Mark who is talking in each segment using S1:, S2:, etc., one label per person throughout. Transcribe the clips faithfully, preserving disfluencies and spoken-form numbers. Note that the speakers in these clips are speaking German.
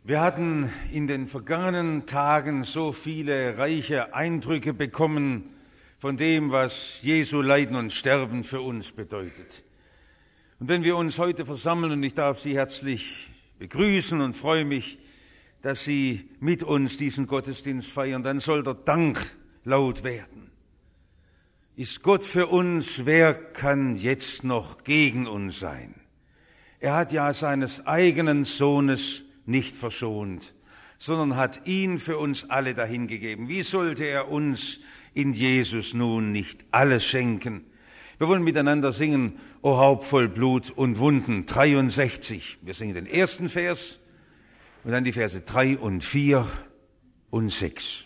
S1: Wir hatten in den vergangenen Tagen so viele reiche Eindrücke bekommen von dem, was Jesu Leiden und Sterben für uns bedeutet. Und wenn wir uns heute versammeln, und ich darf Sie herzlich begrüßen und freue mich, dass Sie mit uns diesen Gottesdienst feiern, dann soll der Dank laut werden. Ist Gott für uns, wer kann jetzt noch gegen uns sein? Er hat ja seines eigenen Sohnes nicht verschont, sondern hat ihn für uns alle dahingegeben. Wie sollte er uns in Jesus nun nicht alles schenken? Wir wollen miteinander singen, O Haupt voll Blut und Wunden, dreiundsechzig. Wir singen den ersten Vers und dann die Verse drei und vier und sechs.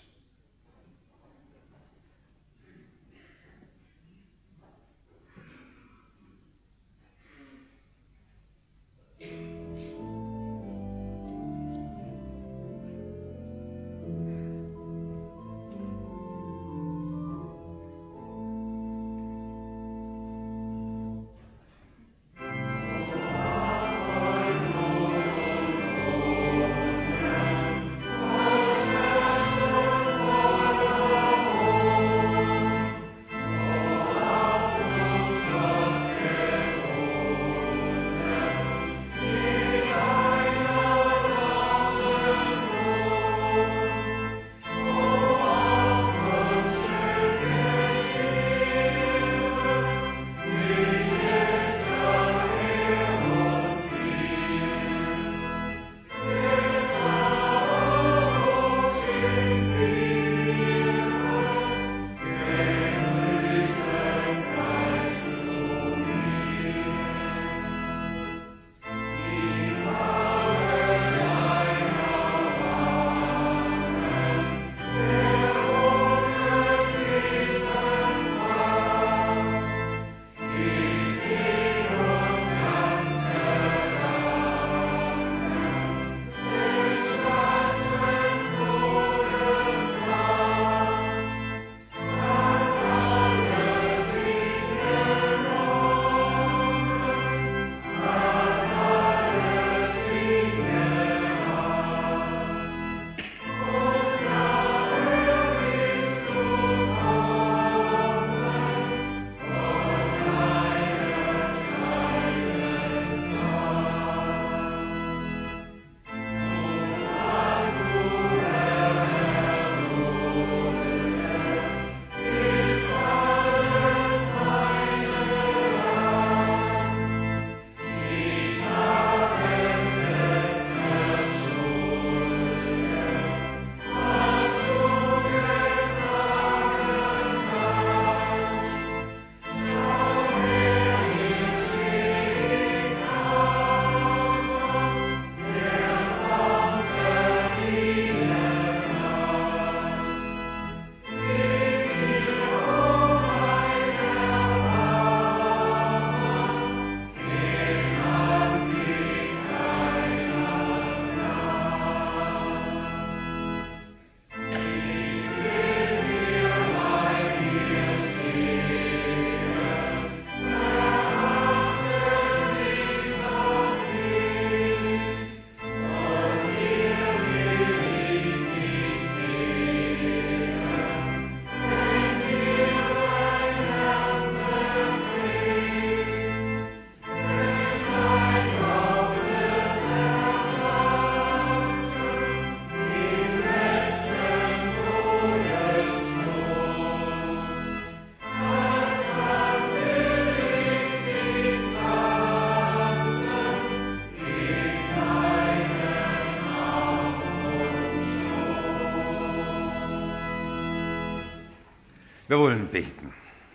S1: Wir wollen beten.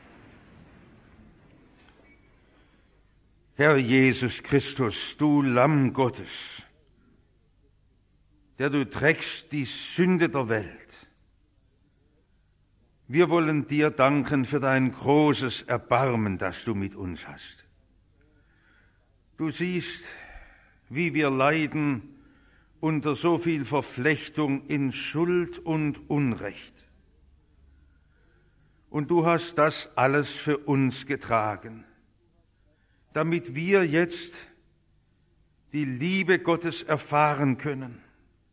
S1: Herr Jesus Christus, du Lamm Gottes, der du trägst die Sünde der Welt. Wir wollen dir danken für dein großes Erbarmen, das du mit uns hast. Du siehst, wie wir leiden unter so viel Verflechtung in Schuld und Unrecht. Und du hast das alles für uns getragen, damit wir jetzt die Liebe Gottes erfahren können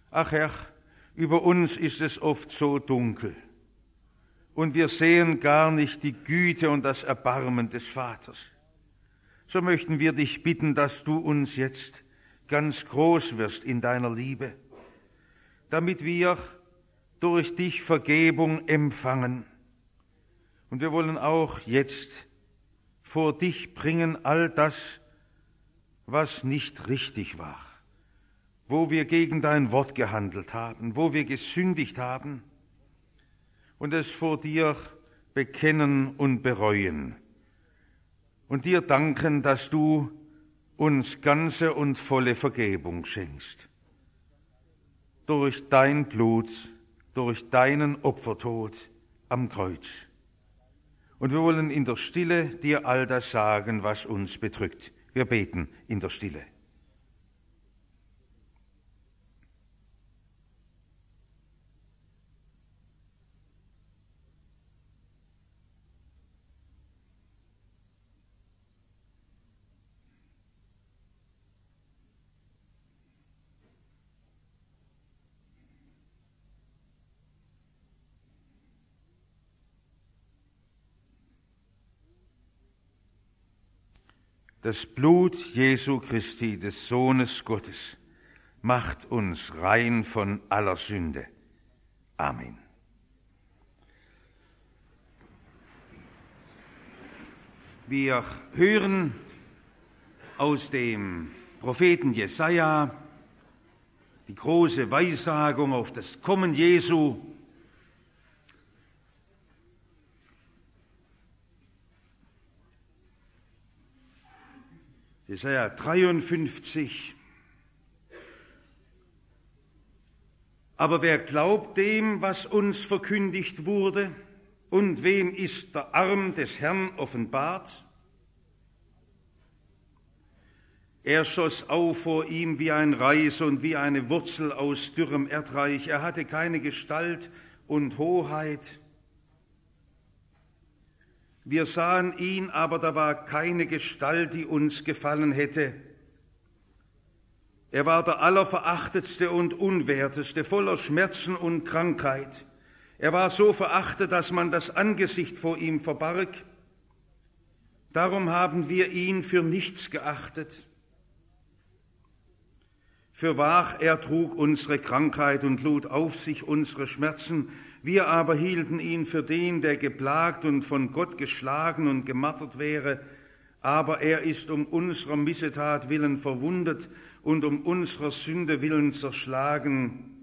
S1: Ach Herr, über uns ist es oft so dunkel und wir sehen gar nicht die Güte und das Erbarmen des Vaters. So möchten wir dich bitten, dass du uns jetzt ganz groß wirst in deiner Liebe, damit wir durch dich Vergebung empfangen. Und wir wollen auch jetzt vor dich bringen all das, was nicht richtig war, wo wir gegen dein Wort gehandelt haben, wo wir gesündigt haben und es vor dir bekennen und bereuen und dir danken, dass du uns ganze und volle Vergebung schenkst. Durch dein Blut, durch deinen Opfertod am Kreuz. Und wir wollen in der Stille dir all das sagen, was uns bedrückt. Wir beten in der Stille. Das Blut Jesu Christi, des Sohnes Gottes, macht uns rein von aller Sünde. Amen. Wir hören aus dem Propheten Jesaja die große Weissagung auf das Kommen Jesu. Jesaja dreiundfünfzig. Aber wer glaubt dem, was uns verkündigt wurde, und wem ist der Arm des Herrn offenbart? Er schoss auf vor ihm wie ein Reis und wie eine Wurzel aus dürrem Erdreich. Er hatte keine Gestalt und Hoheit. Wir sahen ihn, aber da war keine Gestalt, die uns gefallen hätte. Er war der Allerverachtetste und Unwerteste, voller Schmerzen und Krankheit. Er war so verachtet, dass man das Angesicht vor ihm verbarg. Darum haben wir ihn für nichts geachtet. Fürwahr, er trug unsere Krankheit und lud auf sich unsere Schmerzen. Wir aber hielten ihn für den, der geplagt und von Gott geschlagen und gemartert wäre. Aber er ist um unserer Missetat willen verwundet und um unserer Sünde willen zerschlagen.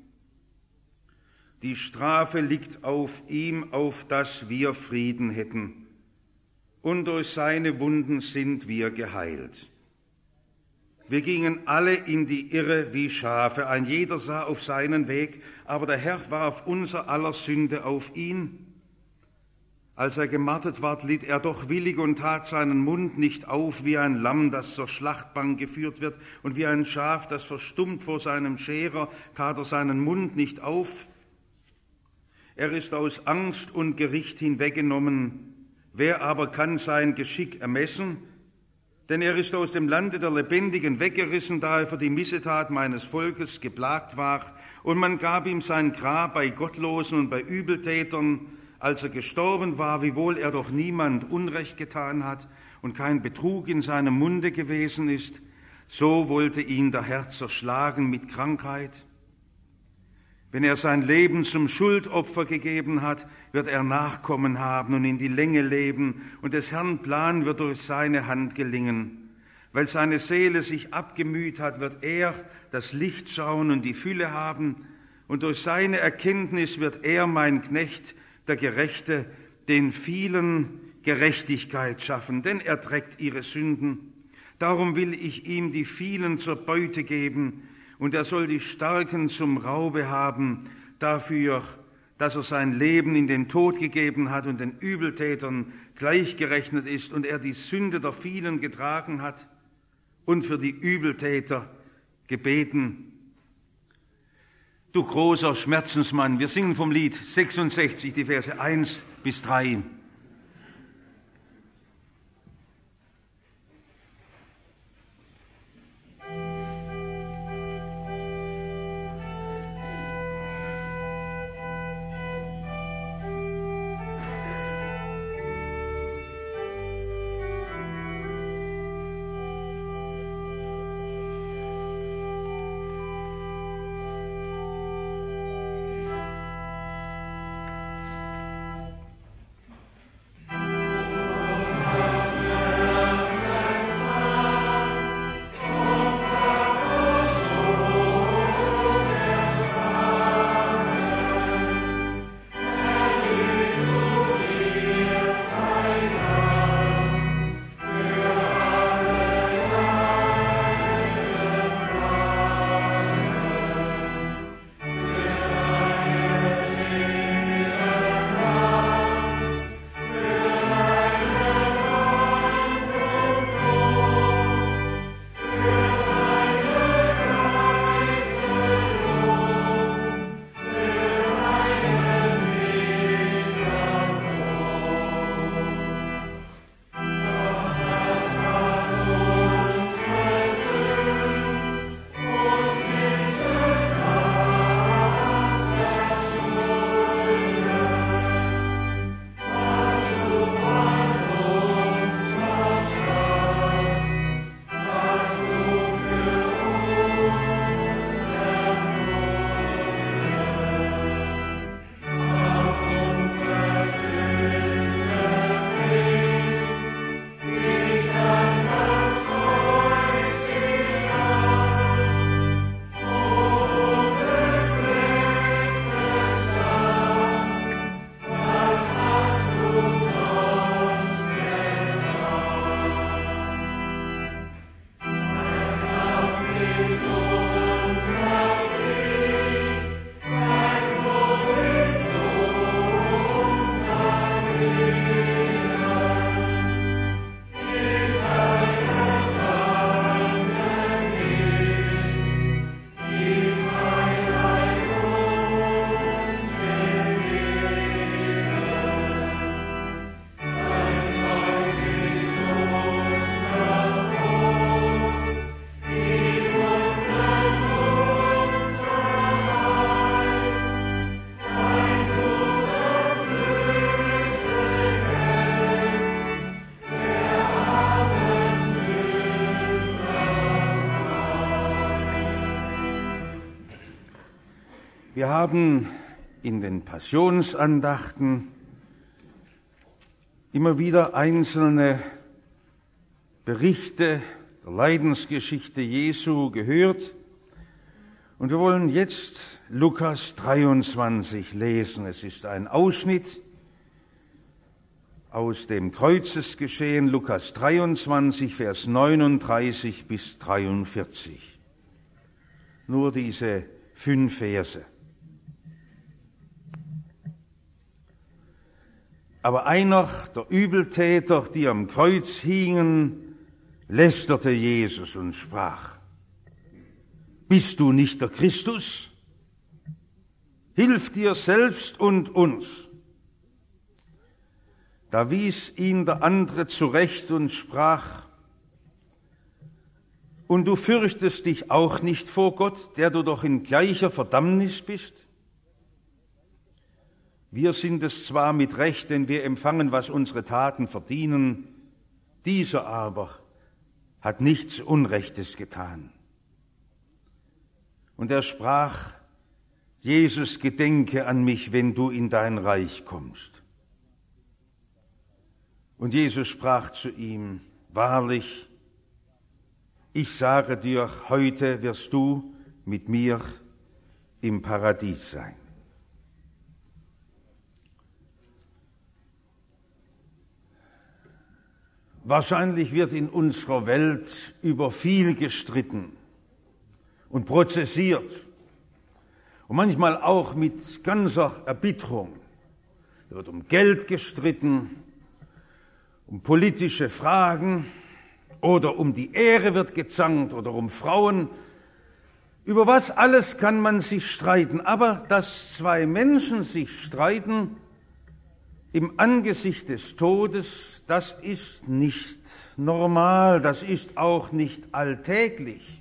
S1: Die Strafe liegt auf ihm, auf dass wir Frieden hätten. Und durch seine Wunden sind wir geheilt. Wir gingen alle in die Irre wie Schafe, ein jeder sah auf seinen Weg, aber der Herr warf unser aller Sünde auf ihn. Als er gemartert ward, litt er doch willig und tat seinen Mund nicht auf, wie ein Lamm, das zur Schlachtbank geführt wird, und wie ein Schaf, das verstummt vor seinem Scherer, tat er seinen Mund nicht auf. Er ist aus Angst und Gericht hinweggenommen. Wer aber kann sein Geschick ermessen? Denn er ist aus dem Lande der Lebendigen weggerissen, da er für die Missetat meines Volkes geplagt war. Und man gab ihm sein Grab bei Gottlosen und bei Übeltätern, als er gestorben war, wiewohl er doch niemand Unrecht getan hat und kein Betrug in seinem Munde gewesen ist. So wollte ihn der Herr zerschlagen mit Krankheit. Wenn er sein Leben zum Schuldopfer gegeben hat, wird er Nachkommen haben und in die Länge leben, und des Herrn Plan wird durch seine Hand gelingen. Weil seine Seele sich abgemüht hat, wird er das Licht schauen und die Fülle haben, und durch seine Erkenntnis wird er, mein Knecht, der Gerechte, den vielen Gerechtigkeit schaffen, denn er trägt ihre Sünden. Darum will ich ihm die vielen zur Beute geben, und er soll die Starken zum Raube haben, dafür, dass er sein Leben in den Tod gegeben hat und den Übeltätern gleichgerechnet ist und er die Sünde der vielen getragen hat und für die Übeltäter gebeten. Du großer Schmerzensmann, wir singen vom Lied sechsundsechzig, die Verse eins bis drei. Wir haben in den Passionsandachten immer wieder einzelne Berichte der Leidensgeschichte Jesu gehört. Und wir wollen jetzt Lukas dreiundzwanzig lesen. Es ist ein Ausschnitt aus dem Kreuzesgeschehen, Lukas dreiundzwanzig, Vers neununddreißig bis dreiundvierzig. Nur diese fünf Verse. Aber einer der Übeltäter, die am Kreuz hingen, lästerte Jesus und sprach: Bist du nicht der Christus? Hilf dir selbst und uns. Da wies ihn der andere zurecht und sprach: Und du fürchtest dich auch nicht vor Gott, der du doch in gleicher Verdammnis bist? Wir sind es zwar mit Recht, denn wir empfangen, was unsere Taten verdienen, dieser aber hat nichts Unrechtes getan. Und er sprach: Jesus, gedenke an mich, wenn du in dein Reich kommst. Und Jesus sprach zu ihm: Wahrlich, ich sage dir, heute wirst du mit mir im Paradies sein. Wahrscheinlich wird in unserer Welt über viel gestritten und prozessiert und manchmal auch mit ganzer Erbitterung. Da wird um Geld gestritten, um politische Fragen oder um die Ehre wird gezankt oder um Frauen. Über was alles kann man sich streiten, aber dass zwei Menschen sich streiten im Angesicht des Todes, das ist nicht normal, das ist auch nicht alltäglich.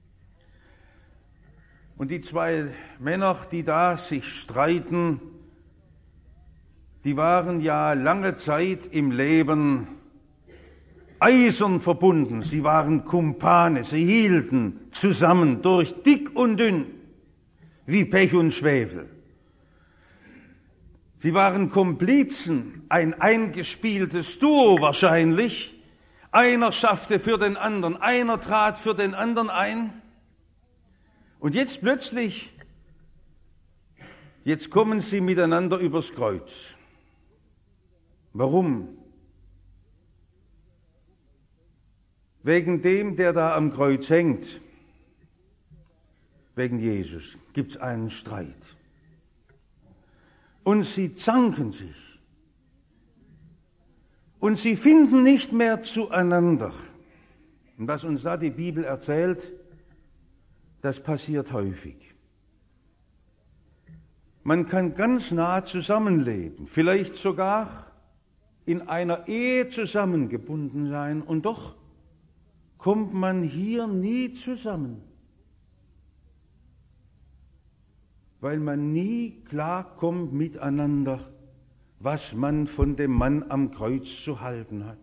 S1: Und die zwei Männer, die da sich streiten, die waren ja lange Zeit im Leben eisern verbunden. Sie waren Kumpane, sie hielten zusammen durch dick und dünn, wie Pech und Schwefel. Sie waren Komplizen, ein eingespieltes Duo wahrscheinlich. Einer schaffte für den anderen, einer trat für den anderen ein. Und jetzt plötzlich, jetzt kommen sie miteinander übers Kreuz. Warum? Wegen dem, der da am Kreuz hängt. Wegen Jesus gibt's einen Streit. Und sie zanken sich. Und sie finden nicht mehr zueinander. Und was uns da die Bibel erzählt, das passiert häufig. Man kann ganz nah zusammenleben, vielleicht sogar in einer Ehe zusammengebunden sein, und doch kommt man hier nie zusammen, weil man nie klarkommt miteinander, was man von dem Mann am Kreuz zu halten hat.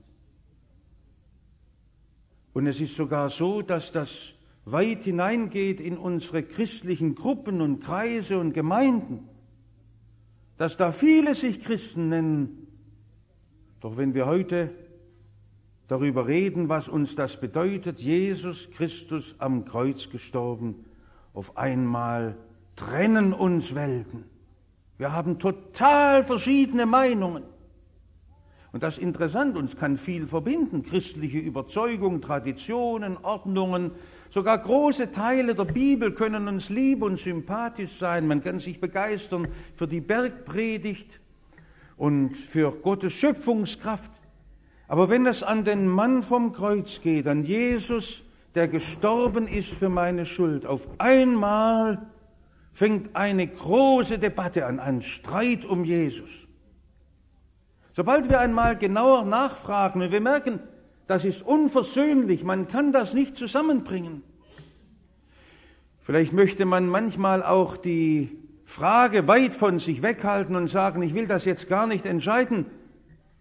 S1: Und es ist sogar so, dass das weit hineingeht in unsere christlichen Gruppen und Kreise und Gemeinden, dass da viele sich Christen nennen. Doch wenn wir heute darüber reden, was uns das bedeutet, Jesus Christus am Kreuz gestorben, auf einmal trennen uns Welten. Wir haben total verschiedene Meinungen. Und das ist interessant, uns kann viel verbinden, christliche Überzeugung, Traditionen, Ordnungen, sogar große Teile der Bibel können uns lieb und sympathisch sein. Man kann sich begeistern für die Bergpredigt und für Gottes Schöpfungskraft. Aber wenn es an den Mann vom Kreuz geht, an Jesus, der gestorben ist für meine Schuld, auf einmal fängt eine große Debatte an, ein Streit um Jesus. Sobald wir einmal genauer nachfragen und wir merken, das ist unversöhnlich, man kann das nicht zusammenbringen. Vielleicht möchte man manchmal auch die Frage weit von sich weghalten und sagen, ich will das jetzt gar nicht entscheiden.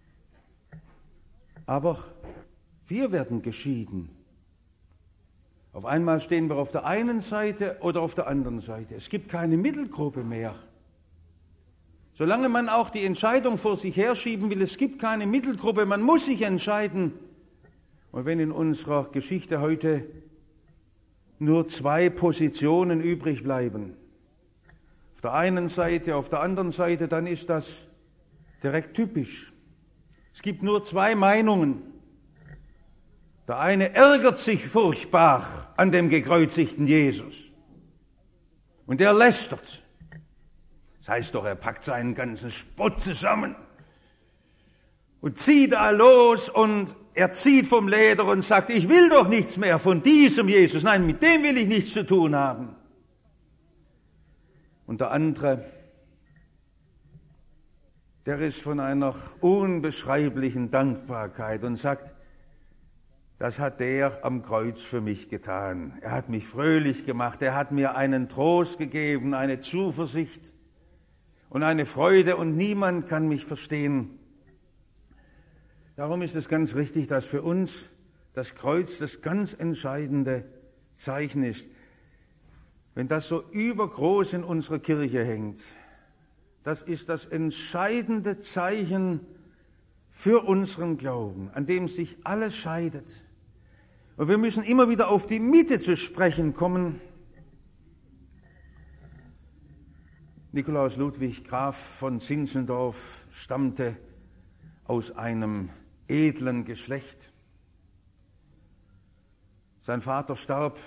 S1: Aber wir werden geschieden. Auf einmal stehen wir auf der einen Seite oder auf der anderen Seite. Es gibt keine Mittelgruppe mehr. Solange man auch die Entscheidung vor sich herschieben will, es gibt keine Mittelgruppe, man muss sich entscheiden. Und wenn in unserer Geschichte heute nur zwei Positionen übrig bleiben, auf der einen Seite, auf der anderen Seite, dann ist das direkt typisch. Es gibt nur zwei Meinungen. Der eine ärgert sich furchtbar an dem gekreuzigten Jesus und der lästert. Das heißt doch, er packt seinen ganzen Spott zusammen und zieht da los und er zieht vom Leder und sagt, ich will doch nichts mehr von diesem Jesus. Nein, mit dem will ich nichts zu tun haben. Und der andere, der ist von einer unbeschreiblichen Dankbarkeit und sagt, das hat der am Kreuz für mich getan. Er hat mich fröhlich gemacht, er hat mir einen Trost gegeben, eine Zuversicht und eine Freude und niemand kann mich verstehen. Darum ist es ganz richtig, dass für uns das Kreuz das ganz entscheidende Zeichen ist. Wenn das so übergroß in unserer Kirche hängt, das ist das entscheidende Zeichen für unseren Glauben, an dem sich alles scheidet. Und wir müssen immer wieder auf die Mitte zu sprechen kommen. Nikolaus Ludwig Graf von Zinzendorf stammte aus einem edlen Geschlecht. Sein Vater starb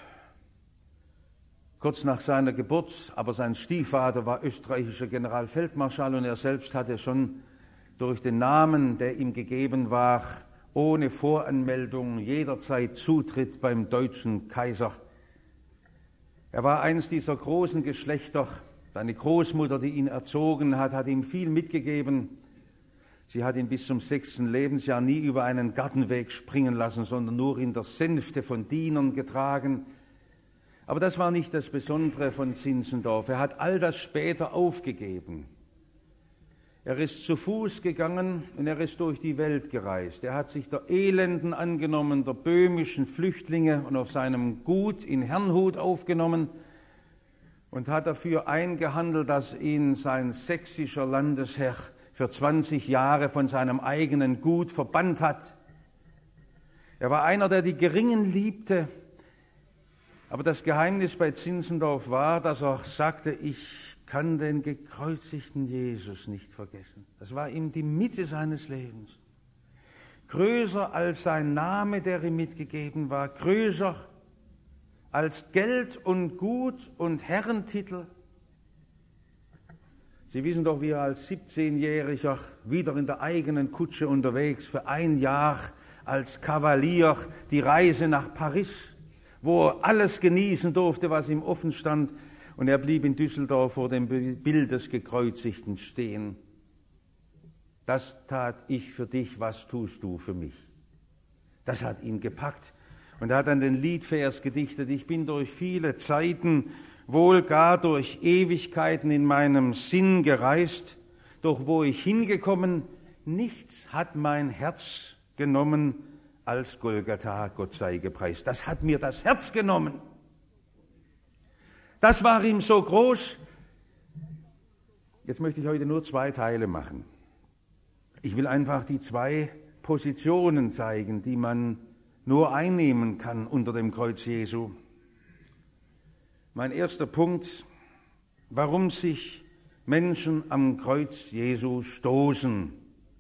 S1: kurz nach seiner Geburt, aber sein Stiefvater war österreichischer Generalfeldmarschall und er selbst hatte schon durch den Namen, der ihm gegeben war, ohne Voranmeldung jederzeit Zutritt beim deutschen Kaiser. Er war eines dieser großen Geschlechter. Seine Großmutter, die ihn erzogen hat, hat ihm viel mitgegeben. Sie hat ihn bis zum sechsten Lebensjahr nie über einen Gartenweg springen lassen, sondern nur in der Sänfte von Dienern getragen. Aber das war nicht das Besondere von Zinzendorf. Er hat all das später aufgegeben. Er ist zu Fuß gegangen und er ist durch die Welt gereist. Er hat sich der Elenden angenommen, der böhmischen Flüchtlinge und auf seinem Gut in Herrnhut aufgenommen und hat dafür eingehandelt, dass ihn sein sächsischer Landesherr für zwanzig Jahre von seinem eigenen Gut verbannt hat. Er war einer, der die Geringen liebte. Aber das Geheimnis bei Zinzendorf war, dass er sagte, ich kann den gekreuzigten Jesus nicht vergessen. Das war ihm die Mitte seines Lebens. Größer als sein Name, der ihm mitgegeben war, größer als Geld und Gut und Herrentitel. Sie wissen doch, wie er als siebzehnjähriger wieder in der eigenen Kutsche unterwegs für ein Jahr als Kavalier die Reise nach Paris, wo er alles genießen durfte, was ihm offen stand. Und er blieb in Düsseldorf vor dem Bild des Gekreuzigten stehen. Das tat ich für dich, was tust du für mich? Das hat ihn gepackt. Und er hat dann den Liedvers gedichtet, ich bin durch viele Zeiten, wohl gar durch Ewigkeiten in meinem Sinn gereist, doch wo ich hingekommen, nichts hat mein Herz genommen als Golgatha, Gott sei gepreist. Das hat mir das Herz genommen. Das war ihm so groß. Jetzt möchte ich heute nur zwei Teile machen. Ich will einfach die zwei Positionen zeigen, die man nur einnehmen kann unter dem Kreuz Jesu. Mein erster Punkt, warum sich Menschen am Kreuz Jesu stoßen.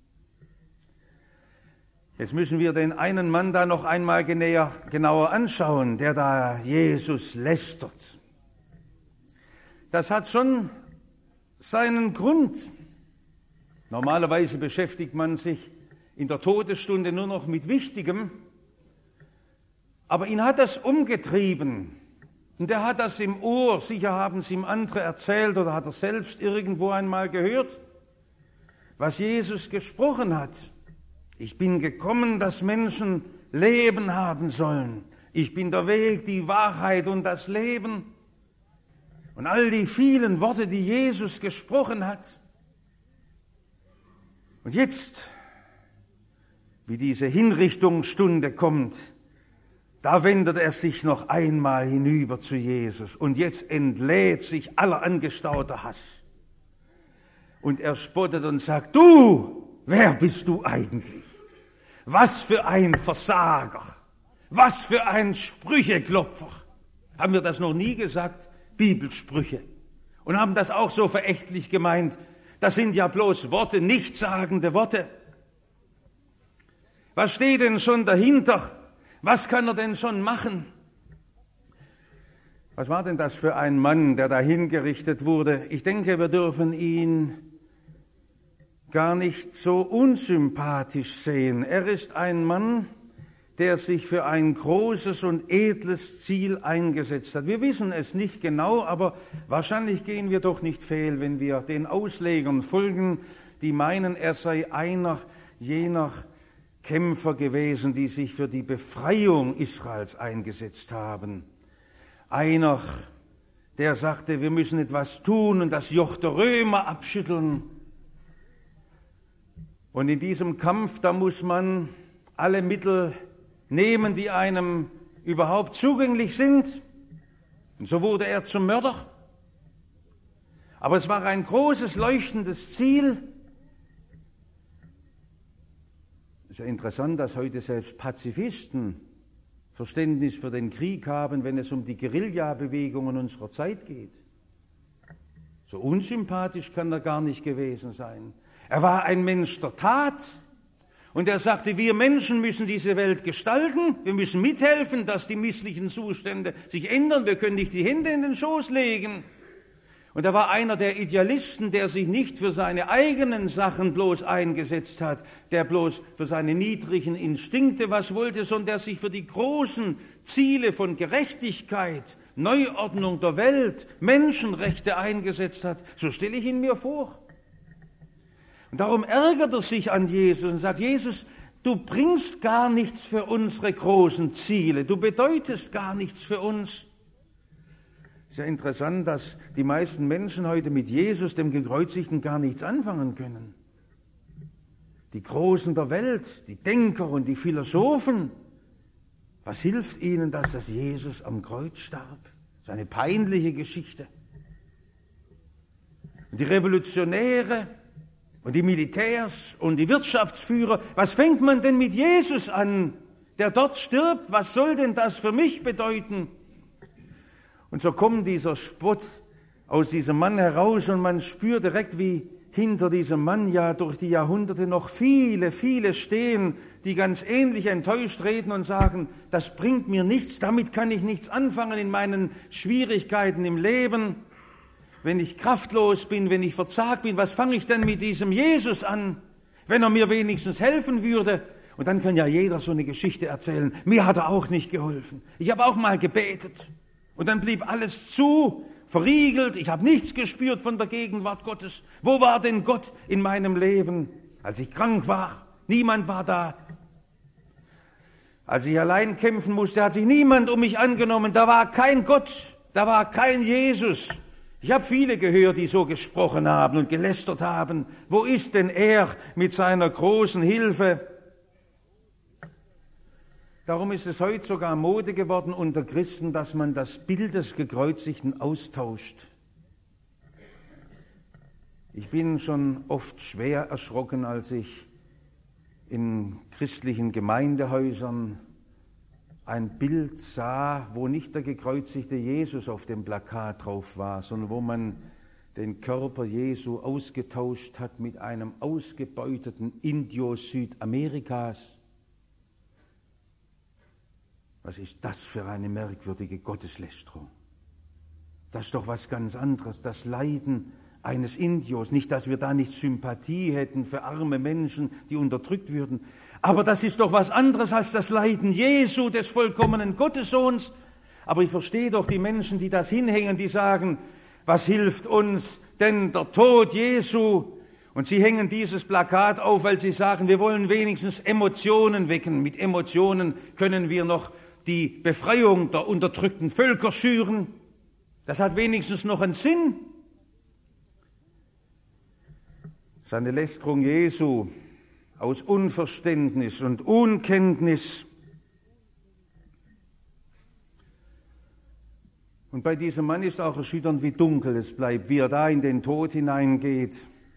S1: Jetzt müssen wir den einen Mann da noch einmal genäher, genauer anschauen, der da Jesus lästert. Das hat schon seinen Grund. Normalerweise beschäftigt man sich in der Todesstunde nur noch mit Wichtigem, aber ihn hat das umgetrieben. Und er hat das im Ohr, sicher haben es ihm andere erzählt oder hat er selbst irgendwo einmal gehört, was Jesus gesprochen hat. Ich bin gekommen, dass Menschen Leben haben sollen. Ich bin der Weg, die Wahrheit und das Leben. Und all die vielen Worte, die Jesus gesprochen hat. Und jetzt, wie diese Hinrichtungsstunde kommt, Da wendet er sich noch einmal hinüber zu Jesus und jetzt entlädt sich aller angestauter Hass. Und er spottet und sagt, du, wer bist du eigentlich? Was für ein Versager, was für ein Sprücheklopfer. Haben wir das noch nie gesagt? Bibelsprüche. Und haben das auch so verächtlich gemeint. Das sind ja bloß Worte, nichtssagende Worte. Was steht denn schon dahinter? Was kann er denn schon machen? Was war denn das für ein Mann, der da hingerichtet wurde? Ich denke, wir dürfen ihn gar nicht so unsympathisch sehen. Er ist ein Mann, der sich für ein großes und edles Ziel eingesetzt hat. Wir wissen es nicht genau, aber wahrscheinlich gehen wir doch nicht fehl, wenn wir den Auslegern folgen, die meinen, er sei einer jener Kämpfer gewesen, die sich für die Befreiung Israels eingesetzt haben. Einer, der sagte, wir müssen etwas tun und das Joch der Römer abschütteln. Und in diesem Kampf, da muss man alle Mittel nehmen, die einem überhaupt zugänglich sind. Und so wurde er zum Mörder. Aber es war ein großes, leuchtendes Ziel. Es ist ja interessant, dass heute selbst Pazifisten Verständnis für den Krieg haben, wenn es um die Guerilla-Bewegungen unserer Zeit geht. So unsympathisch kann er gar nicht gewesen sein. Er war ein Mensch der Tat. Und er sagte, wir Menschen müssen diese Welt gestalten, wir müssen mithelfen, dass die misslichen Zustände sich ändern, wir können nicht die Hände in den Schoß legen. Und er war einer der Idealisten, der sich nicht für seine eigenen Sachen bloß eingesetzt hat, der bloß für seine niedrigen Instinkte was wollte, sondern der sich für die großen Ziele von Gerechtigkeit, Neuordnung der Welt, Menschenrechte eingesetzt hat. So stelle ich ihn mir vor. Und darum ärgert er sich an Jesus und sagt, Jesus, du bringst gar nichts für unsere großen Ziele, du bedeutest gar nichts für uns. Es ist ja interessant, dass die meisten Menschen heute mit Jesus, dem Gekreuzigten, gar nichts anfangen können. Die Großen der Welt, die Denker und die Philosophen, was hilft ihnen, dass das Jesus am Kreuz starb? Das ist eine peinliche Geschichte. Und die Revolutionäre und die Militärs und die Wirtschaftsführer, was fängt man denn mit Jesus an, der dort stirbt? Was soll denn das für mich bedeuten? Und so kommt dieser Spott aus diesem Mann heraus und man spürt direkt, wie hinter diesem Mann ja durch die Jahrhunderte noch viele, viele stehen, die ganz ähnlich enttäuscht reden und sagen, das bringt mir nichts, damit kann ich nichts anfangen in meinen Schwierigkeiten im Leben. Wenn ich kraftlos bin, wenn ich verzagt bin, was fange ich denn mit diesem Jesus an, wenn er mir wenigstens helfen würde? Und dann kann ja jeder so eine Geschichte erzählen. Mir hat er auch nicht geholfen. Ich habe auch mal gebetet. Und dann blieb alles zu, verriegelt. Ich habe nichts gespürt von der Gegenwart Gottes. Wo war denn Gott in meinem Leben, als ich krank war? Niemand war da. Als ich allein kämpfen musste, hat sich niemand um mich angenommen. Da war kein Gott, da war kein Jesus. Ich habe viele gehört, die so gesprochen haben und gelästert haben. Wo ist denn er mit seiner großen Hilfe? Darum ist es heute sogar Mode geworden unter Christen, dass man das Bild des Gekreuzigten austauscht. Ich bin schon oft schwer erschrocken, als ich in christlichen Gemeindehäusern ein Bild sah, wo nicht der gekreuzigte Jesus auf dem Plakat drauf war, sondern wo man den Körper Jesu ausgetauscht hat mit einem ausgebeuteten Indio Südamerikas. Was ist das für eine merkwürdige Gotteslästerung? Das ist doch was ganz anderes, das Leiden eines Indios. Nicht, dass wir da nicht Sympathie hätten für arme Menschen, die unterdrückt würden. Aber das ist doch was anderes als das Leiden Jesu, des vollkommenen Gottessohns. Aber ich verstehe doch die Menschen, die das hinhängen, die sagen, was hilft uns denn der Tod Jesu? Und sie hängen dieses Plakat auf, weil sie sagen, wir wollen wenigstens Emotionen wecken. Mit Emotionen können wir noch die Befreiung der unterdrückten Völker schüren. Das hat wenigstens noch einen Sinn. Seine Lästerung Jesu aus Unverständnis und Unkenntnis Und bei diesem Mann ist auch erschütternd, wie dunkel es bleibt, wie er da in den Tod hineingeht.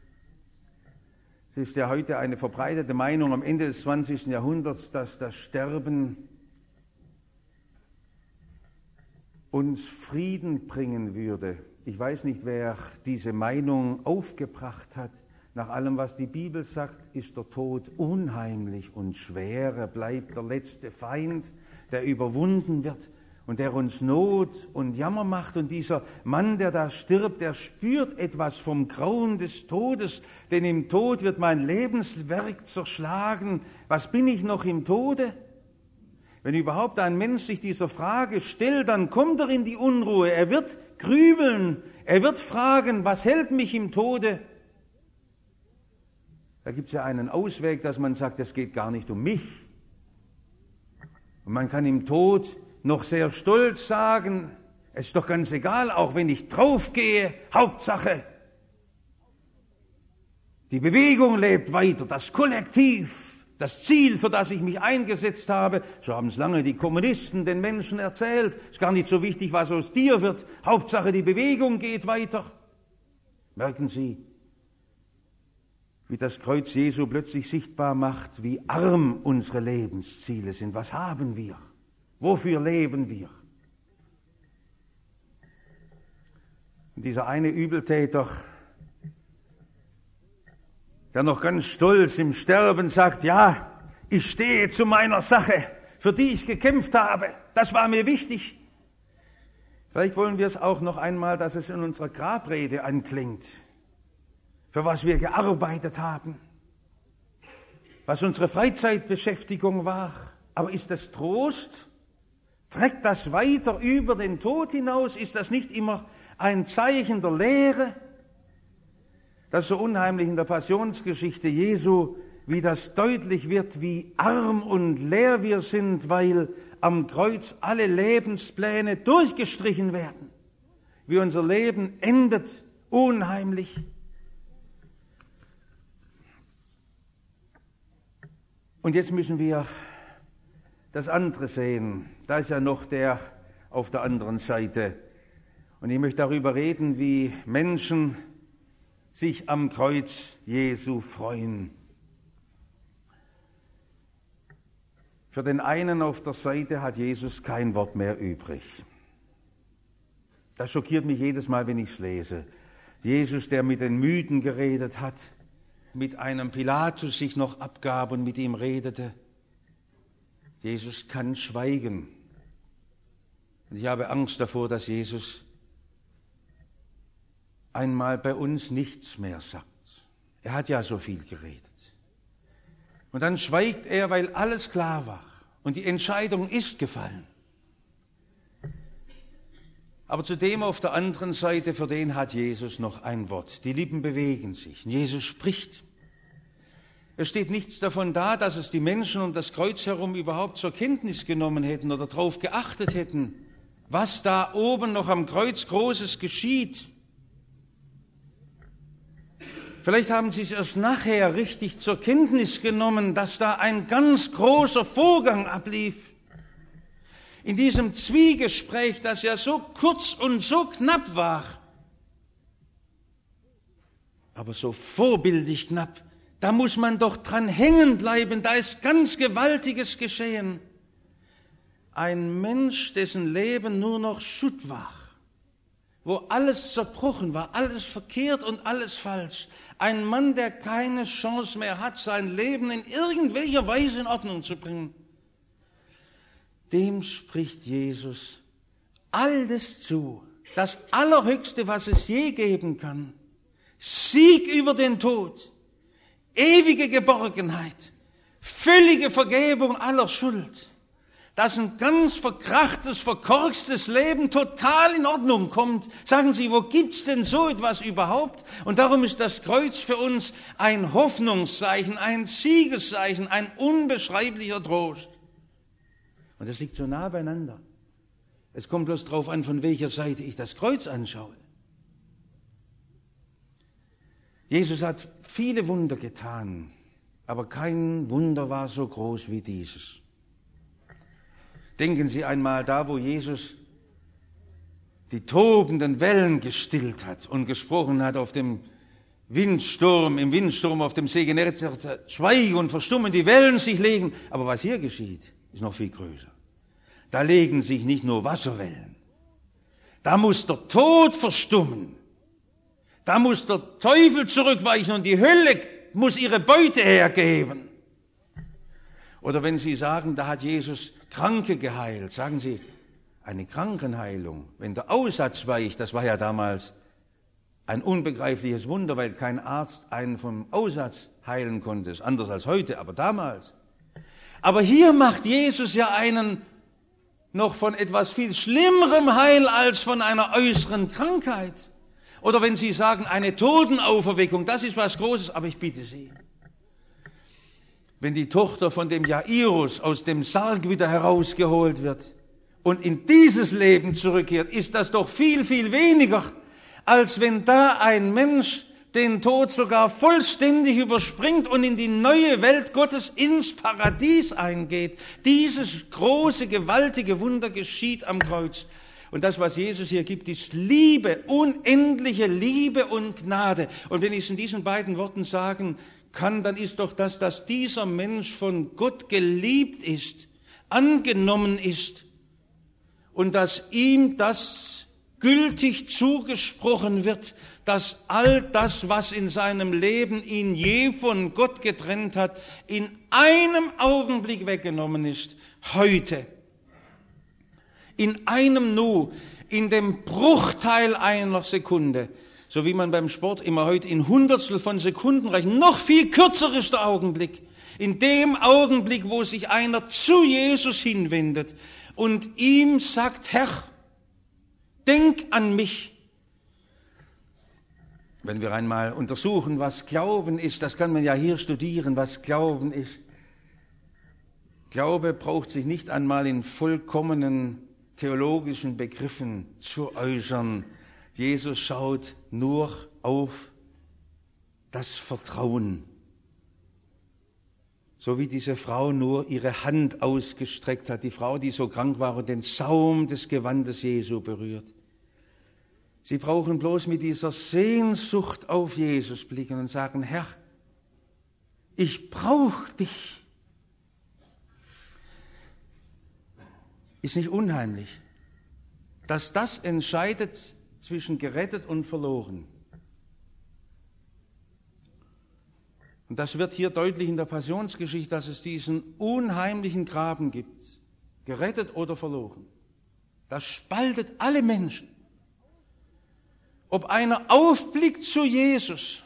S1: Es ist ja heute eine verbreitete Meinung am Ende des zwanzigsten Jahrhunderts, dass das Sterben uns Frieden bringen würde. Ich weiß nicht, wer diese Meinung aufgebracht hat. Nach allem, was die Bibel sagt, ist der Tod unheimlich und schwer. Er bleibt der letzte Feind, der überwunden wird und der uns Not und Jammer macht. Und dieser Mann, der da stirbt, der spürt etwas vom Grauen des Todes, denn im Tod wird mein Lebenswerk zerschlagen. Was bin ich noch im Tode? Wenn überhaupt ein Mensch sich dieser Frage stellt, dann kommt er in die Unruhe. Er wird grübeln, er wird fragen, was hält mich im Tode? Da gibt es ja einen Ausweg, dass man sagt, es geht gar nicht um mich. Und man kann im Tod noch sehr stolz sagen, es ist doch ganz egal, auch wenn ich draufgehe, Hauptsache, die Bewegung lebt weiter, das Kollektiv, das Ziel, für das ich mich eingesetzt habe. So haben es lange die Kommunisten den Menschen erzählt. Es ist gar nicht so wichtig, was aus dir wird. Hauptsache, die Bewegung geht weiter. Merken Sie, wie das Kreuz Jesu plötzlich sichtbar macht, wie arm unsere Lebensziele sind. Was haben wir? Wofür leben wir? Und dieser eine Übeltäter, der noch ganz stolz im Sterben sagt, ja, ich stehe zu meiner Sache, für die ich gekämpft habe. Das war mir wichtig. Vielleicht wollen wir es auch noch einmal, dass es in unserer Grabrede anklingt, für was wir gearbeitet haben, was unsere Freizeitbeschäftigung war. Aber ist das Trost? Trägt das weiter über den Tod hinaus? Ist das nicht immer ein Zeichen der Leere? Das ist so unheimlich in der Passionsgeschichte Jesu, wie das deutlich wird, wie arm und leer wir sind, weil am Kreuz alle Lebenspläne durchgestrichen werden. Wie unser Leben endet, unheimlich. Und jetzt müssen wir das andere sehen. Da ist ja noch der auf der anderen Seite. Und ich möchte darüber reden, wie Menschen sich am Kreuz Jesu freuen. Für den einen auf der Seite hat Jesus kein Wort mehr übrig. Das schockiert mich jedes Mal, wenn ich es lese. Jesus, der mit den Müden geredet hat, mit einem Pilatus sich noch abgab und mit ihm redete. Jesus kann schweigen. Und ich habe Angst davor, dass Jesus einmal bei uns nichts mehr sagt. Er hat ja so viel geredet. Und dann schweigt er, weil alles klar war. Und die Entscheidung ist gefallen. Aber zu dem auf der anderen Seite, für den hat Jesus noch ein Wort. Die Lippen bewegen sich. Und Jesus spricht. Es steht nichts davon da, dass es die Menschen um das Kreuz herum überhaupt zur Kenntnis genommen hätten oder darauf geachtet hätten, was da oben noch am Kreuz Großes geschieht. Vielleicht haben Sie es erst nachher richtig zur Kenntnis genommen, dass da ein ganz großer Vorgang ablief. In diesem Zwiegespräch, das ja so kurz und so knapp war, aber so vorbildlich knapp, da muss man doch dran hängen bleiben, da ist ganz Gewaltiges geschehen. Ein Mensch, dessen Leben nur noch Schutt war, wo alles zerbrochen war, alles verkehrt und alles falsch. Ein Mann, der keine Chance mehr hat, sein Leben in irgendwelcher Weise in Ordnung zu bringen. Dem spricht Jesus alles zu, das Allerhöchste, was es je geben kann. Sieg über den Tod, ewige Geborgenheit, völlige Vergebung aller Schuld. Dass ein ganz verkrachtes, verkorkstes Leben total in Ordnung kommt. Sagen Sie, wo gibt's denn so etwas überhaupt? Und darum ist das Kreuz für uns ein Hoffnungszeichen, ein Siegeszeichen, ein unbeschreiblicher Trost. Und das liegt so nah beieinander. Es kommt bloß darauf an, von welcher Seite ich das Kreuz anschaue. Jesus hat viele Wunder getan, aber kein Wunder war so groß wie dieses. Denken Sie einmal da, wo Jesus die tobenden Wellen gestillt hat und gesprochen hat auf dem Windsturm, im Windsturm auf dem See Genezareth, schweige und verstummen, die Wellen sich legen. Aber was hier geschieht, ist noch viel größer. Da legen sich nicht nur Wasserwellen. Da muss der Tod verstummen. Da muss der Teufel zurückweichen und die Hölle muss ihre Beute hergeben. Oder wenn Sie sagen, da hat Jesus Kranke geheilt, sagen Sie, eine Krankenheilung, wenn der Aussatz weicht, das war ja damals ein unbegreifliches Wunder, weil kein Arzt einen vom Aussatz heilen konnte, ist anders als heute, aber damals. Aber hier macht Jesus ja einen noch von etwas viel Schlimmerem Heil als von einer äußeren Krankheit. Oder wenn Sie sagen, eine Totenauferweckung, das ist was Großes, aber ich bitte Sie, wenn die Tochter von dem Jairus aus dem Sarg wieder herausgeholt wird und in dieses Leben zurückkehrt, ist das doch viel, viel weniger, als wenn da ein Mensch den Tod sogar vollständig überspringt und in die neue Welt Gottes, ins Paradies eingeht. Dieses große, gewaltige Wunder geschieht am Kreuz. Und das, was Jesus hier gibt, ist Liebe, unendliche Liebe und Gnade. Und wenn ich es in diesen beiden Worten sagen kann, dann ist doch das, dass dieser Mensch von Gott geliebt ist, angenommen ist und dass ihm das gültig zugesprochen wird, dass all das, was in seinem Leben ihn je von Gott getrennt hat, in einem Augenblick weggenommen ist, heute. In einem Nu, in dem Bruchteil einer Sekunde, so wie man beim Sport immer heute in Hundertstel von Sekunden rechnet, noch viel kürzer ist der Augenblick. In dem Augenblick, wo sich einer zu Jesus hinwendet und ihm sagt, Herr, denk an mich. Wenn wir einmal untersuchen, was Glauben ist, das kann man ja hier studieren, was Glauben ist. Glaube braucht sich nicht einmal in vollkommenen theologischen Begriffen zu äußern. Jesus schaut nur auf das Vertrauen. So wie diese Frau nur ihre Hand ausgestreckt hat, die Frau, die so krank war und den Saum des Gewandes Jesu berührt. Sie brauchen bloß mit dieser Sehnsucht auf Jesus blicken und sagen, Herr, ich brauche dich. Ist nicht unheimlich, dass das entscheidet zwischen gerettet und verloren. Und das wird hier deutlich in der Passionsgeschichte, dass es diesen unheimlichen Graben gibt, gerettet oder verloren. Das spaltet alle Menschen. Ob einer aufblickt zu Jesus,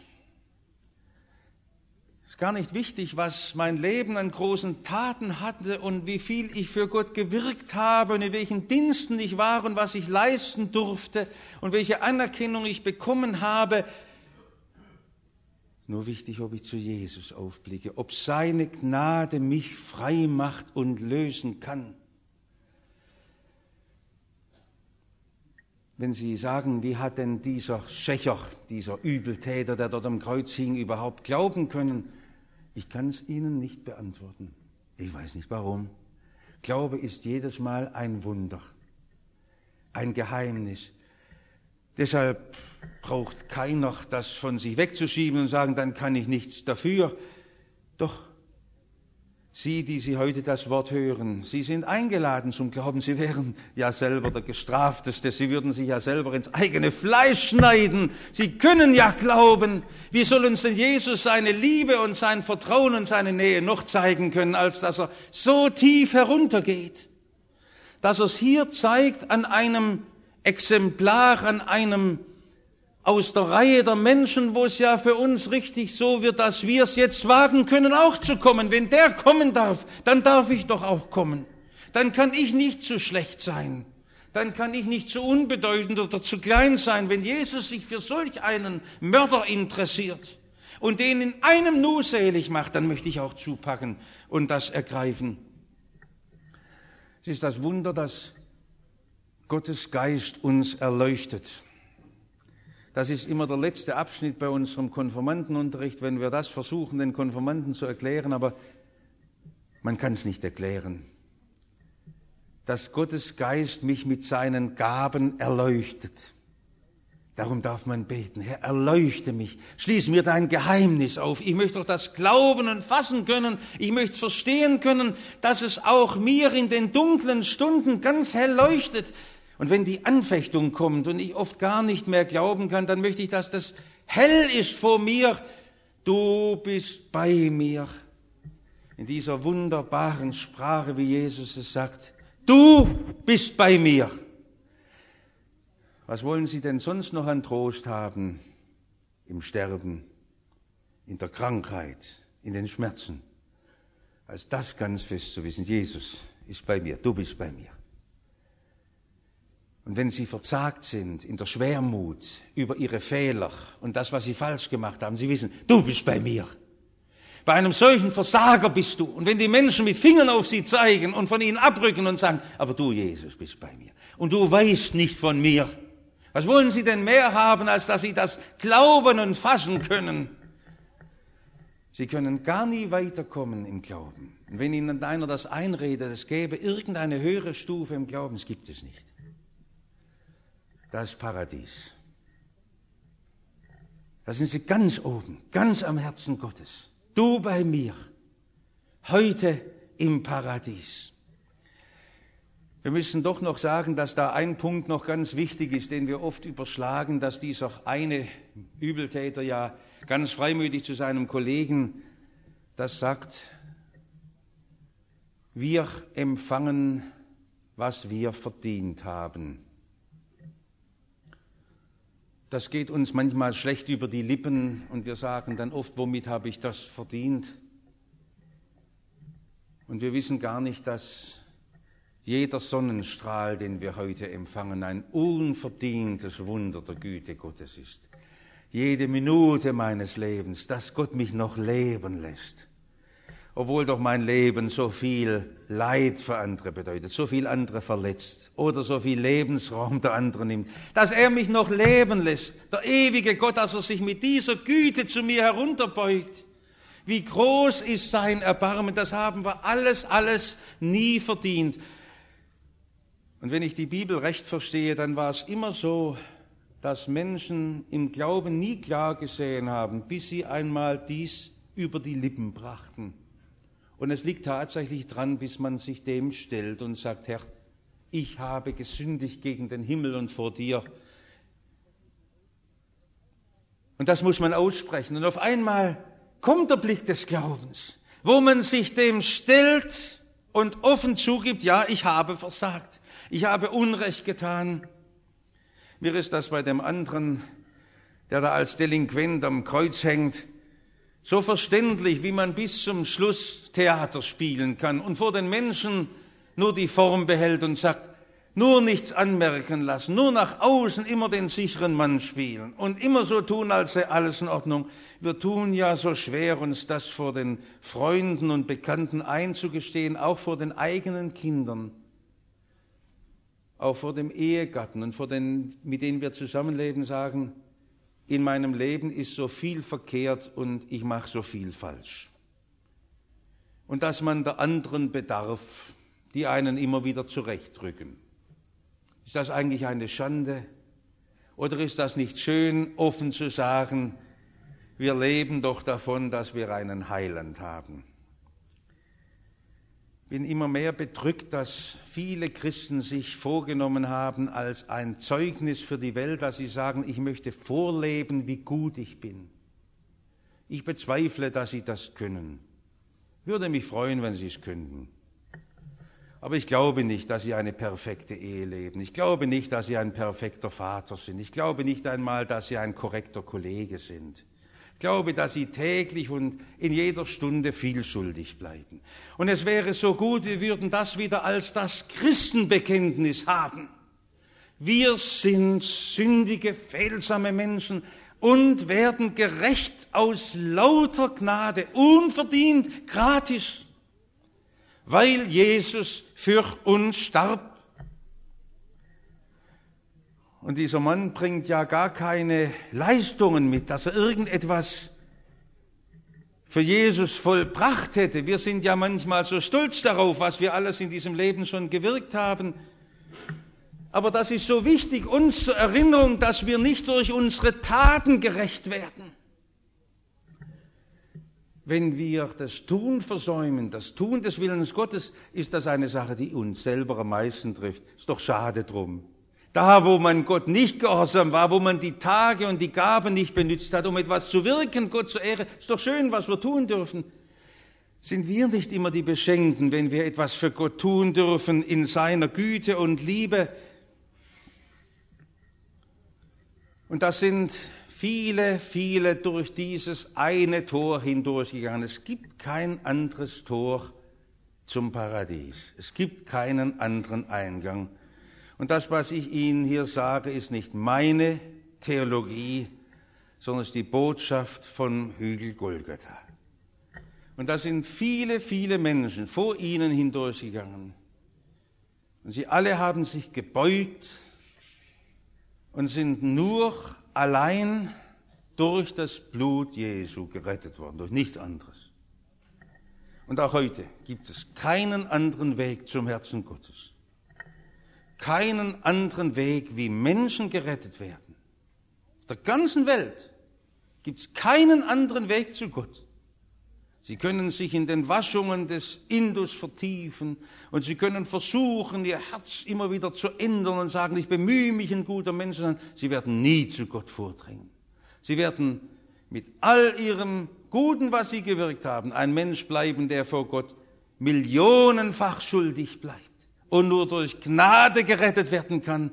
S1: ist gar nicht wichtig, was mein Leben an großen Taten hatte und wie viel ich für Gott gewirkt habe und in welchen Diensten ich war und was ich leisten durfte und welche Anerkennung ich bekommen habe. Nur wichtig, ob ich zu Jesus aufblicke, ob seine Gnade mich frei macht und lösen kann. Wenn Sie sagen, wie hat denn dieser Schächer, dieser Übeltäter, der dort am Kreuz hing, überhaupt glauben können? Ich kann es Ihnen nicht beantworten. Ich weiß nicht warum. Glaube ist jedes Mal ein Wunder, ein Geheimnis. Deshalb braucht keiner das von sich wegzuschieben und sagen, dann kann ich nichts dafür. Doch Sie, die Sie heute das Wort hören, Sie sind eingeladen zum Glauben. Sie wären ja selber der Gestrafteste. Sie würden sich ja selber ins eigene Fleisch schneiden. Sie können ja glauben. Wie soll uns denn Jesus seine Liebe und sein Vertrauen und seine Nähe noch zeigen können, als dass er so tief heruntergeht? Dass er es hier zeigt an einem Exemplar, an einem aus der Reihe der Menschen, wo es ja für uns richtig so wird, dass wir es jetzt wagen können, auch zu kommen. Wenn der kommen darf, dann darf ich doch auch kommen. Dann kann ich nicht zu schlecht sein. Dann kann ich nicht zu unbedeutend oder zu klein sein. Wenn Jesus sich für solch einen Mörder interessiert und den in einem Nu selig macht, dann möchte ich auch zupacken und das ergreifen. Es ist das Wunder, dass Gottes Geist uns erleuchtet. Das ist immer der letzte Abschnitt bei unserem Konfirmandenunterricht, wenn wir das versuchen, den Konfirmanden zu erklären, aber man kann es nicht erklären. dass Gottes Geist mich mit seinen Gaben erleuchtet. Darum darf man beten: Herr, erleuchte mich, schließ mir dein Geheimnis auf. Ich möchte doch das glauben und fassen können. Ich möchte es verstehen können, dass es auch mir in den dunklen Stunden ganz hell leuchtet. Und wenn die Anfechtung kommt und ich oft gar nicht mehr glauben kann, dann möchte ich, dass das hell ist vor mir. Du bist bei mir. In dieser wunderbaren Sprache, wie Jesus es sagt: Du bist bei mir. Was wollen Sie denn sonst noch an Trost haben? Im Sterben, in der Krankheit, in den Schmerzen. Als das ganz fest zu wissen: Jesus ist bei mir, du bist bei mir. Und wenn Sie verzagt sind, in der Schwermut über Ihre Fehler und das, was Sie falsch gemacht haben, Sie wissen, du bist bei mir. Bei einem solchen Versager bist du. Und wenn die Menschen mit Fingern auf Sie zeigen und von Ihnen abrücken und sagen: Aber du, Jesus, bist bei mir. Und du weißt nicht von mir. Was wollen Sie denn mehr haben, als dass Sie das glauben und fassen können? Sie können gar nie weiterkommen im Glauben. Und wenn Ihnen einer das einredet, es gäbe irgendeine höhere Stufe im Glauben, es gibt es nicht. Das ist Paradies. Da sind Sie ganz oben, ganz am Herzen Gottes. Du bei mir, heute im Paradies. Wir müssen doch noch sagen, dass da ein Punkt noch ganz wichtig ist, den wir oft überschlagen, dass dieser eine Übeltäter ja ganz freimütig zu seinem Kollegen das sagt: Wir empfangen, was wir verdient haben. Das geht uns manchmal schlecht über die Lippen und wir sagen dann oft: Womit habe ich das verdient? Und wir wissen gar nicht, dass jeder Sonnenstrahl, den wir heute empfangen, ein unverdientes Wunder der Güte Gottes ist. Jede Minute meines Lebens, dass Gott mich noch leben lässt. Obwohl doch mein Leben so viel Leid für andere bedeutet, so viel andere verletzt oder so viel Lebensraum der anderen nimmt, dass er mich noch leben lässt. Der ewige Gott, dass er sich mit dieser Güte zu mir herunterbeugt. Wie groß ist sein Erbarmen, das haben wir alles, alles nie verdient. Und wenn ich die Bibel recht verstehe, dann war es immer so, dass Menschen im Glauben nie klar gesehen haben, bis sie einmal dies über die Lippen brachten. Und es liegt tatsächlich dran, bis man sich dem stellt und sagt: Herr, ich habe gesündigt gegen den Himmel und vor dir. Und das muss man aussprechen. Und auf einmal kommt der Blick des Glaubens, wo man sich dem stellt und offen zugibt: Ja, ich habe versagt. Ich habe Unrecht getan. Mir ist das bei dem anderen, der da als Delinquent am Kreuz hängt, so verständlich, wie man bis zum Schluss Theater spielen kann und vor den Menschen nur die Form behält und sagt: Nur nichts anmerken lassen, nur nach außen immer den sicheren Mann spielen und immer so tun, als sei alles in Ordnung. Wir tun ja so schwer, uns das vor den Freunden und Bekannten einzugestehen, auch vor den eigenen Kindern, auch vor dem Ehegatten und vor den, mit denen wir zusammenleben, sagen: In meinem Leben ist so viel verkehrt und ich mache so viel falsch. Und dass man der anderen bedarf, die einen immer wieder zurechtdrücken. Ist das eigentlich eine Schande? Oder ist das nicht schön, offen zu sagen: Wir leben doch davon, dass wir einen Heiland haben? Ich bin immer mehr bedrückt, dass viele Christen sich vorgenommen haben, als ein Zeugnis für die Welt, dass sie sagen: Ich möchte vorleben, wie gut ich bin. Ich bezweifle, dass sie das können. Würde mich freuen, wenn sie es könnten. Aber ich glaube nicht, dass sie eine perfekte Ehe leben. Ich glaube nicht, dass sie ein perfekter Vater sind. Ich glaube nicht einmal, dass sie ein korrekter Kollege sind. Ich glaube, dass sie täglich und in jeder Stunde viel schuldig bleiben. Und es wäre so gut, wir würden das wieder als das Christenbekenntnis haben. Wir sind sündige, fehlsame Menschen und werden gerecht aus lauter Gnade, unverdient, gratis, weil Jesus für uns starb. Und dieser Mann bringt ja gar keine Leistungen mit, dass er irgendetwas für Jesus vollbracht hätte. Wir sind ja manchmal so stolz darauf, was wir alles in diesem Leben schon gewirkt haben. Aber das ist so wichtig, uns zur Erinnerung, dass wir nicht durch unsere Taten gerecht werden. Wenn wir das Tun versäumen, das Tun des Willens Gottes, ist das eine Sache, die uns selber am meisten trifft. Ist doch schade drum. Da, wo man Gott nicht gehorsam war, wo man die Tage und die Gaben nicht benutzt hat, um etwas zu wirken, Gott zur Ehre, ist doch schön, was wir tun dürfen. Sind wir nicht immer die Beschenkten, wenn wir etwas für Gott tun dürfen in seiner Güte und Liebe? Und das sind viele, viele durch dieses eine Tor hindurchgegangen. Es gibt kein anderes Tor zum Paradies. Es gibt keinen anderen Eingang. Und das, was ich Ihnen hier sage, ist nicht meine Theologie, sondern es ist die Botschaft von Hügel Golgatha. Und da sind viele, viele Menschen vor Ihnen hindurchgegangen. Und sie alle haben sich gebeugt und sind nur allein durch das Blut Jesu gerettet worden, durch nichts anderes. Und auch heute gibt es keinen anderen Weg zum Herzen Gottes. Keinen anderen Weg, wie Menschen gerettet werden. Auf der ganzen Welt gibt es keinen anderen Weg zu Gott. Sie können sich in den Waschungen des Indus vertiefen und sie können versuchen, ihr Herz immer wieder zu ändern und sagen, ich bemühe mich, ein guter Mensch zu sein. Sie werden nie zu Gott vordringen. Sie werden mit all ihrem Guten, was sie gewirkt haben, ein Mensch bleiben, der vor Gott millionenfach schuldig bleibt und nur durch Gnade gerettet werden kann.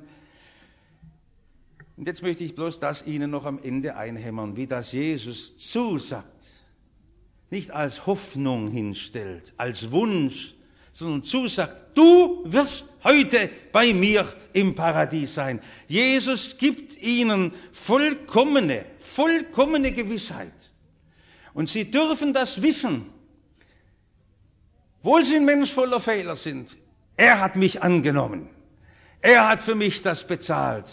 S1: Und jetzt möchte ich bloß das Ihnen noch am Ende einhämmern, wie das Jesus zusagt. Nicht als Hoffnung hinstellt, als Wunsch, sondern zusagt, du wirst heute bei mir im Paradies sein. Jesus gibt ihnen vollkommene, vollkommene Gewissheit. Und sie dürfen das wissen, obwohl sie ein Mensch voller Fehler sind. Er hat mich angenommen. Er hat für mich das bezahlt.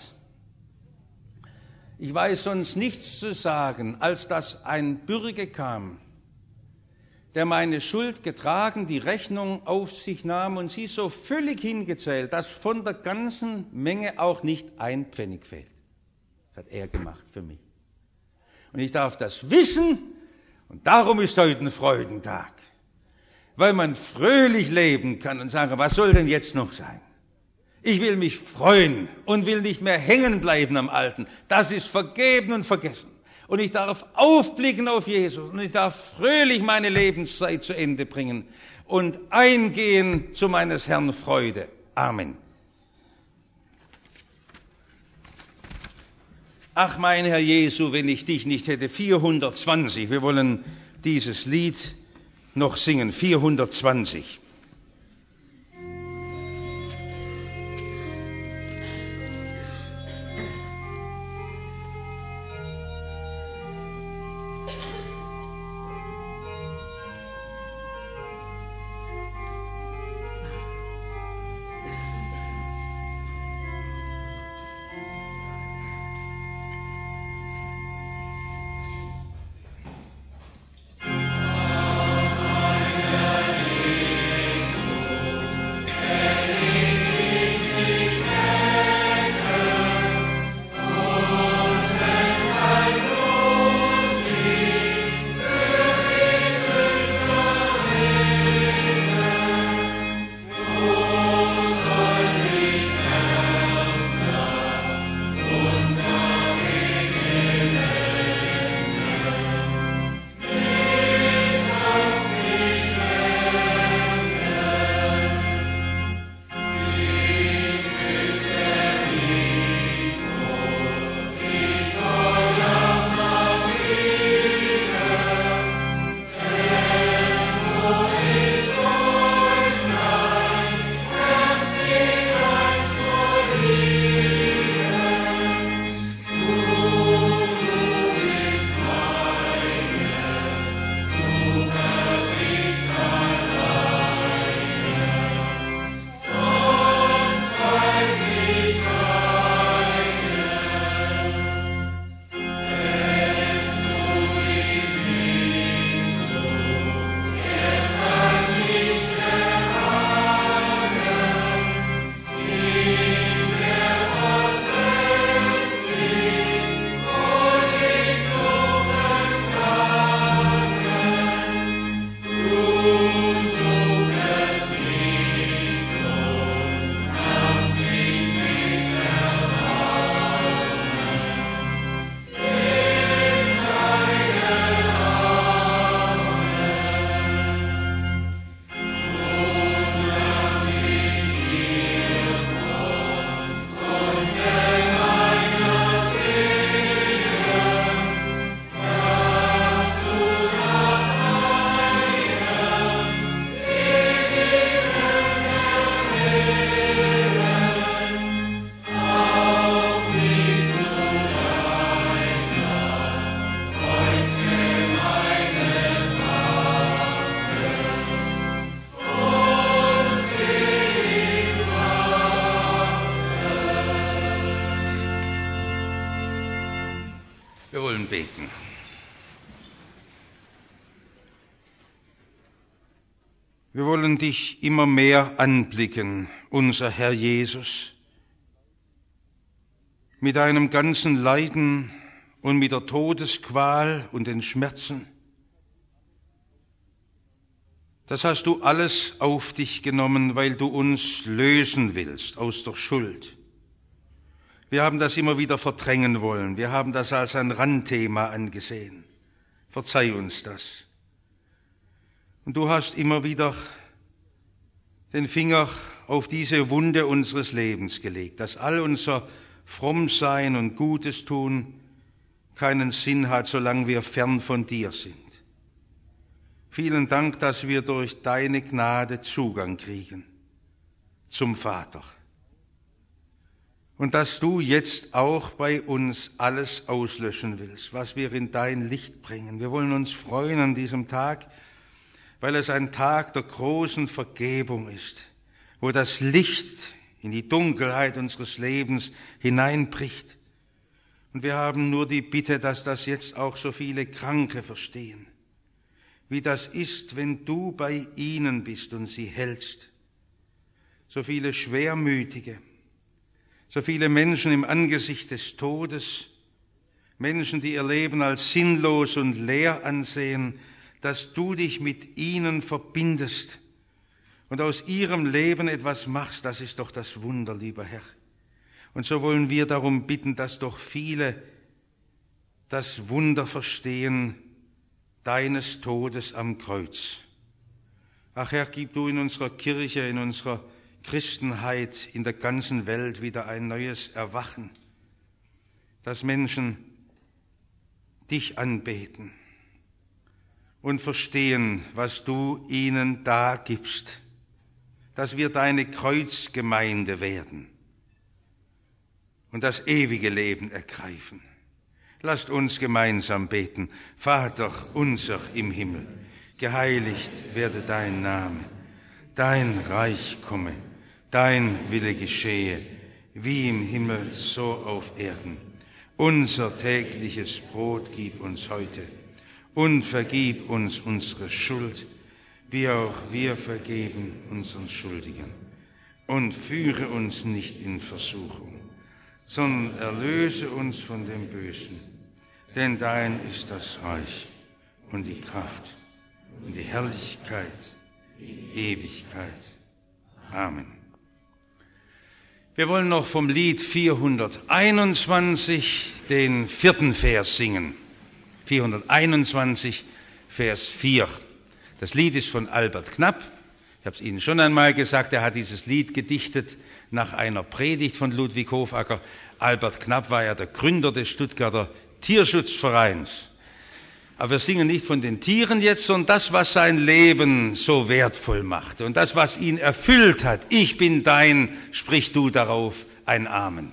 S1: Ich weiß sonst nichts zu sagen, als dass ein Bürger kam, der meine Schuld getragen, die Rechnung auf sich nahm und sie so völlig hingezählt, dass von der ganzen Menge auch nicht ein Pfennig fehlt. Das hat er gemacht für mich. Und ich darf das wissen und darum ist heute ein Freudentag. Weil man fröhlich leben kann und sagen, was soll denn jetzt noch sein? Ich will mich freuen und will nicht mehr hängen bleiben am Alten. Das ist vergeben und vergessen. Und ich darf aufblicken auf Jesus und ich darf fröhlich meine Lebenszeit zu Ende bringen und eingehen zu meines Herrn Freude. Amen. Ach, mein Herr Jesu, wenn ich dich nicht hätte, vierhundertzwanzig. Wir wollen dieses Lied noch singen, vierhundertzwanzig. Wir wollen beten. Wir wollen dich immer mehr anblicken, unser Herr Jesus, mit deinem ganzen Leiden und mit der Todesqual und den Schmerzen. Das hast du alles auf dich genommen, weil du uns lösen willst aus der Schuld. Wir haben das immer wieder verdrängen wollen. Wir haben das als ein Randthema angesehen. Verzeih uns das. Und du hast immer wieder den Finger auf diese Wunde unseres Lebens gelegt, dass all unser Frommsein und Gutes tun keinen Sinn hat, solange wir fern von dir sind. Vielen Dank, dass wir durch deine Gnade Zugang kriegen zum Vater. Und dass du jetzt auch bei uns alles auslöschen willst, was wir in dein Licht bringen. Wir wollen uns freuen an diesem Tag, weil es ein Tag der großen Vergebung ist, wo das Licht in die Dunkelheit unseres Lebens hineinbricht. Und wir haben nur die Bitte, dass das jetzt auch so viele Kranke verstehen, wie das ist, wenn du bei ihnen bist und sie hältst. So viele Schwermütige, so viele Menschen im Angesicht des Todes, Menschen, die ihr Leben als sinnlos und leer ansehen, dass du dich mit ihnen verbindest und aus ihrem Leben etwas machst, das ist doch das Wunder, lieber Herr. Und so wollen wir darum bitten, dass doch viele das Wunder verstehen deines Todes am Kreuz. Ach Herr, gib du in unserer Kirche, in unserer Christenheit, in der ganzen Welt wieder ein neues Erwachen, dass Menschen dich anbeten und verstehen, was du ihnen da gibst, dass wir deine Kreuzgemeinde werden und das ewige Leben ergreifen. Lasst uns gemeinsam beten. Vater unser im Himmel, geheiligt werde dein Name, dein Reich komme, dein Wille geschehe, wie im Himmel, so auf Erden. Unser tägliches Brot gib uns heute und vergib uns unsere Schuld, wie auch wir vergeben unseren Schuldigen. Und führe uns nicht in Versuchung, sondern erlöse uns von dem Bösen. Denn dein ist das Reich und die Kraft und die Herrlichkeit in Ewigkeit. Amen. Wir wollen noch vom Lied vierhunderteinundzwanzig den vierten Vers singen. vierhunderteinundzwanzig, Vers vier. Das Lied ist von Albert Knapp. Ich habe es Ihnen schon einmal gesagt, er hat dieses Lied gedichtet nach einer Predigt von Ludwig Hofacker. Albert Knapp war ja der Gründer des Stuttgarter Tierschutzvereins. Aber wir singen nicht von den Tieren jetzt, sondern das, was sein Leben so wertvoll machte und das, was ihn erfüllt hat. Ich bin dein, sprich du darauf ein Amen.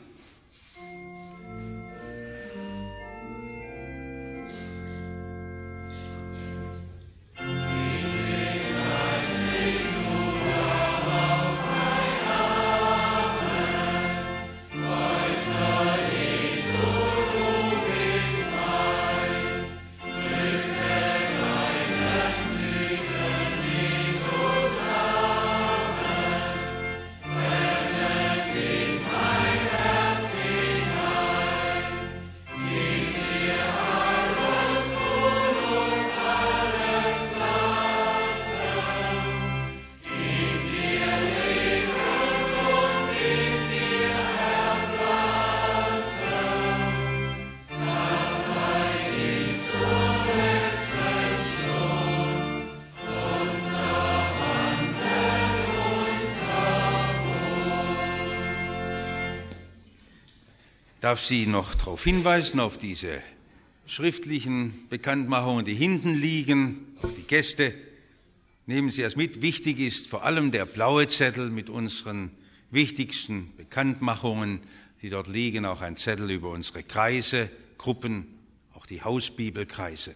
S1: Ich darf Sie noch darauf hinweisen, auf diese schriftlichen Bekanntmachungen, die hinten liegen, auf die Gäste. Nehmen Sie das mit. Wichtig ist vor allem der blaue Zettel mit unseren wichtigsten Bekanntmachungen, die dort liegen, auch ein Zettel über unsere Kreise, Gruppen, auch die Hausbibelkreise.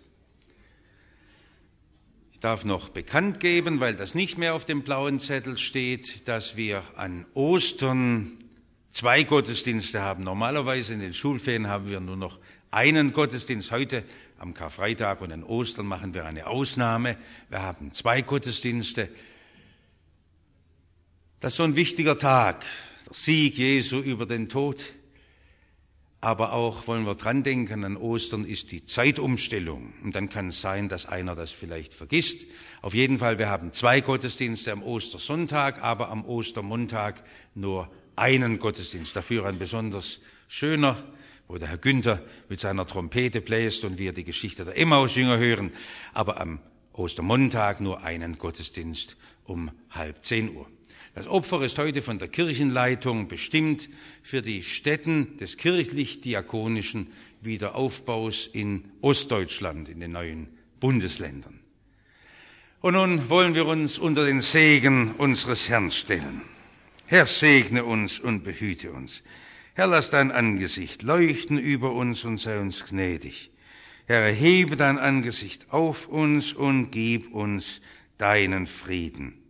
S1: Ich darf noch bekannt geben, weil das nicht mehr auf dem blauen Zettel steht, dass wir an Ostern zwei Gottesdienste haben. Normalerweise in den Schulferien haben wir nur noch einen Gottesdienst. Heute am Karfreitag und an Ostern machen wir eine Ausnahme. Wir haben zwei Gottesdienste. Das ist so ein wichtiger Tag, der Sieg Jesu über den Tod. Aber auch wollen wir dran denken, an Ostern ist die Zeitumstellung. Und dann kann es sein, dass einer das vielleicht vergisst. Auf jeden Fall, wir haben zwei Gottesdienste am Ostersonntag, aber am Ostermontag nur einen Gottesdienst. Dafür ein besonders schöner, wo der Herr Günther mit seiner Trompete bläst und wir die Geschichte der Emmaus-Jünger hören. Aber am Ostermontag nur einen Gottesdienst um halb zehn Uhr. Das Opfer ist heute von der Kirchenleitung bestimmt für die Stätten des kirchlich-diakonischen Wiederaufbaus in Ostdeutschland, in den neuen Bundesländern. Und nun wollen wir uns unter den Segen unseres Herrn stellen. Herr, segne uns und behüte uns. Herr, lass dein Angesicht leuchten über uns und sei uns gnädig. Herr, erhebe dein Angesicht auf uns und gib uns deinen Frieden.